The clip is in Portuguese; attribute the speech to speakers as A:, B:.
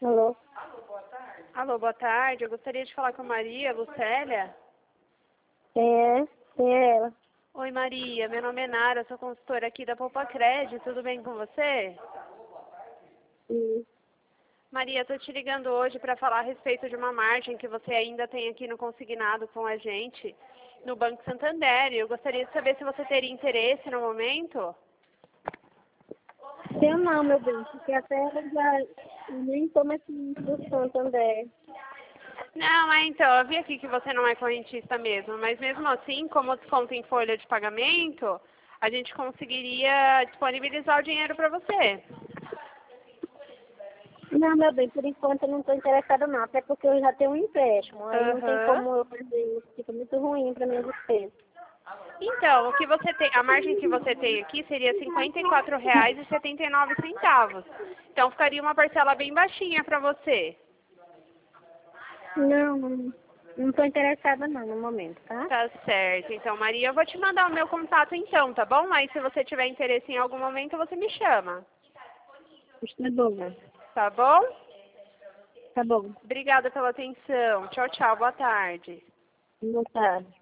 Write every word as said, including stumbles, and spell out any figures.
A: Alô?
B: Alô, boa tarde. Eu gostaria de falar com a Maria Lucélia.
A: Quem é? Quem é ela?
B: Oi, Maria. Meu nome é Nara, sou consultora aqui da Poupa Crédito. Tudo bem com você?
A: Sim.
B: Maria, estou te ligando hoje para falar a respeito de uma margem que você ainda tem aqui no consignado com a gente no Banco Santander. Eu gostaria de saber se você teria interesse no momento.
A: Eu não, meu bem, porque até eu já nem tô mais no Santander.
B: Não, é então, eu vi aqui que você não é correntista mesmo, mas mesmo assim, como desconto em folha de pagamento, a gente conseguiria disponibilizar o dinheiro para você.
A: Não, meu bem, por enquanto eu não tô interessada não, até porque eu já tenho um empréstimo, aí não tem
B: Aham.
A: como eu fazer isso, fica muito ruim pra minha despesa.
B: Então, o que você tem, a margem que você tem aqui seria cinquenta e quatro reais e setenta e nove centavos. Então ficaria uma parcela bem baixinha para você.
A: Não, não, não tô interessada não no momento, tá?
B: Tá certo. Então, Maria, eu vou te mandar o meu contato então, tá bom? Aí se você tiver interesse em algum momento, você me chama.
A: Isso é bom,
B: Tá bom?
A: tá bom.
B: Obrigada pela atenção. Tchau, tchau. Boa tarde.
A: Boa tarde.